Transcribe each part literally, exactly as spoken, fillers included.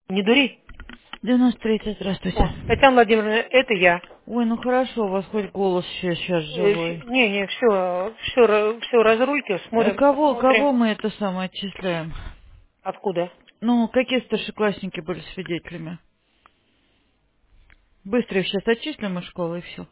Не дури. девяносто третий, здравствуйте. О, Татьяна Владимировна, это я. Ой, ну хорошо, у вас хоть голос сейчас, сейчас Э, живой. щ- Не, не, все, все, все разрульки, Э, смотрим, Кого, посмотрим. кого мы это самое отчисляем? Откуда? Ну, какие старшеклассники были свидетелями? Быстро их сейчас отчислим из школы и все.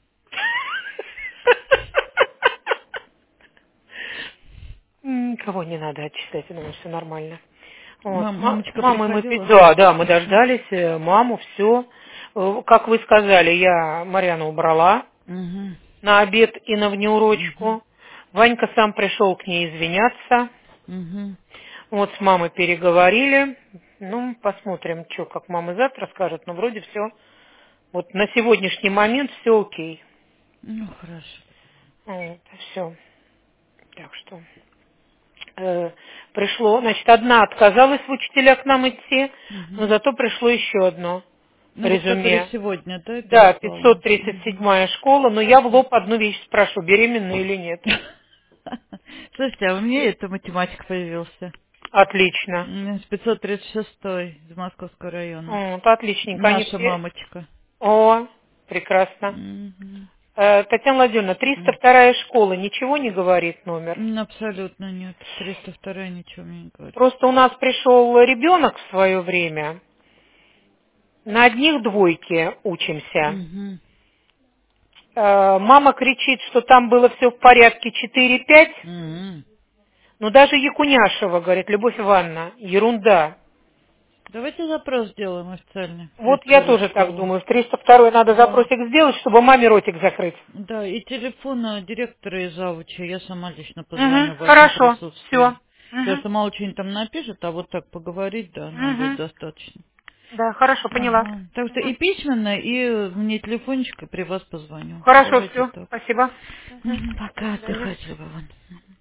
М, Кого не надо отчислять, я думаю, все нормально. Вот. Мам, Ма- мамочка Мамой мы... пи- приходила? Да, да, мы дождались, э, маму, все. Как вы сказали, я Марьяну убрала Угу, на обед и на угу, внеурочку. Ванька сам пришел к ней извиняться. угу. Вот с мамой переговорили. Ну, посмотрим, что, как мама завтра скажет. Но вроде все. Вот на сегодняшний момент все окей. Ну, хорошо. Вот, все. Так что э, пришло, значит, одна отказалась в учителя к нам идти, но Угу. зато пришло еще одно Ну, вот которые резюме. сегодня, да, Да, переслала? пятьсот тридцать Угу. седьмая школа, но я в лоб одну вещь спрошу, беременна или нет. Слушайте, а у меня это математик появился. Отлично. М, С пятьсот тридцать шестой из Московского района. Вот, отличненько. Они Наша все... мамочка. О, прекрасно. Мгм. Э, Татьяна Владимировна, триста М. вторая школа, ничего не говорит номер? М, Абсолютно нет. триста два ничего мне не говорит. Просто у нас пришел ребенок в свое время, на одних двойки учимся. Угу. Э, Мама кричит, что там было все в порядке четыре-пять, Угу. но даже Якуняшева говорит, Любовь Ивановна, ерунда. Давайте запрос сделаем официальный в Вот триста я вторую тоже так школу. думаю, в триста второй надо Да. запросик сделать, чтобы маме ротик закрыть. Да, и телефон э, директора и завуча. Я сама лично Угу, позвоню в вашем хорошо, все. присутствии. Потому Угу, что мало что-нибудь там напишет, а вот так поговорить, да, нам будет угу. достаточно. Да, хорошо, поняла. Ага. Так что Мгм. и письменно, и мне телефончик, и при вас позвоню. Хорошо, Давайте все, так. спасибо. Мгм. Мгм, До Пока свидания. отдыхайте, Вован.